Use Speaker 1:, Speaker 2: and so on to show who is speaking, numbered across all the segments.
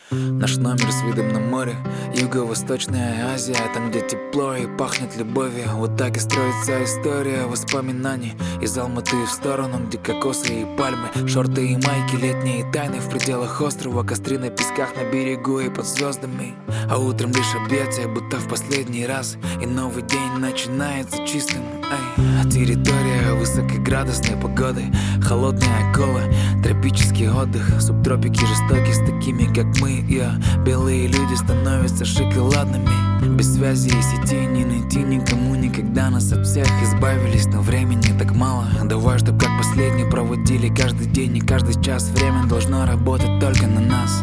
Speaker 1: Наш номер с видом на море, Юго-Восточная Азия, там, где тепло и пахнет любовью. Вот так и строится история воспоминаний. Из Алматы в сторону, где кокосы и пальмы, шорты и майки, летние тайны в пределах острова, костры на песках, на берегу и под звездами. А утром лишь объятия, будто в последний раз, и новый день начинается чистым. Территория высокоградусной погоды, холодная кола, тропический отдых, субтропики жестокие с такими, как мы. Белые люди становятся шоколадными. Без связи и сети не найти никому никогда. Нас от всех избавились, но времени так мало. Давай, чтоб как последний проводили каждый день и каждый час. Время должно работать только на нас.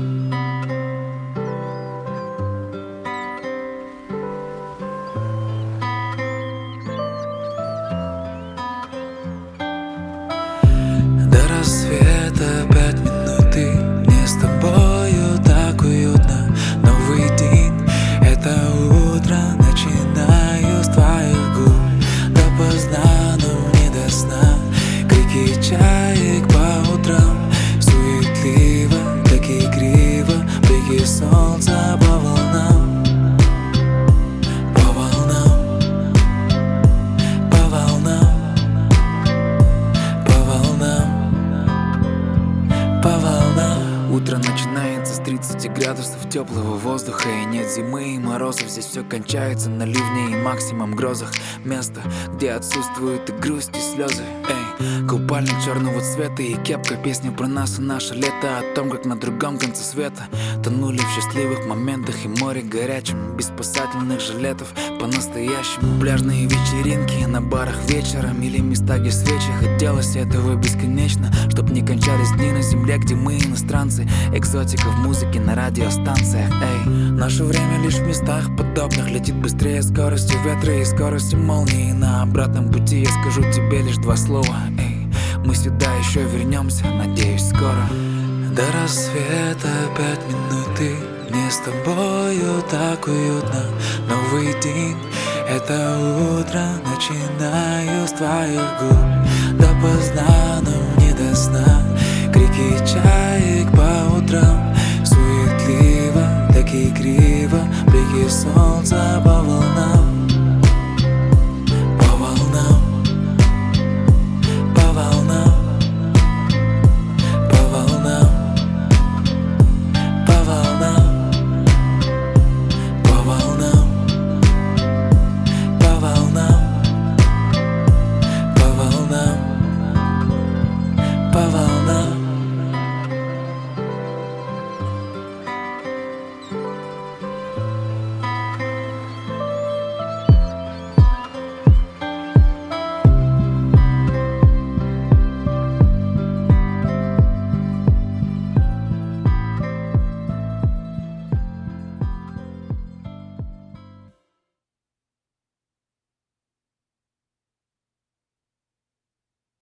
Speaker 1: До рассвета 5 минут, и мне с тобою так уютно. Новый день, это утро, начинаю с твоих губ. Допоздна, но не до сна, крики чаек по утрам. Суетливо, так игриво, блики солнца по волнам. По волнам, по волнам, по волнам, по волнам. Утро начинается с 30 градусов теплого воздуха, и нет зимы и морозов. Здесь все кончается на ливне и максимум грозах. Место, где отсутствуют и грусть, и слезы. Купальник черного цвета и кепка, песня про нас и наше лето, о том, как на другом конце света тонули в счастливых моментах, и море горячим, без спасательных жилетов. По-настоящему пляжные вечеринки на барах вечером, или места, где свечи. Хотелось этого бесконечно, чтоб не кончались дни на земле, где мы иностранцы. Экзотика в музыке на радиостанциях. Наше время лишь в местах подобных летит быстрее скоростью ветра и скоростью молнии. На обратном пути я скажу тебе лишь два слова. Мы сюда еще вернемся, надеюсь, скоро. До рассвета 5 минут, и мне с тобою так уютно. Новый день, это утро, начинаю с твоих губ. Допоздна, но не до сна, крики чаек по утрам. Суетливо, так игриво, блики солнца по волнам.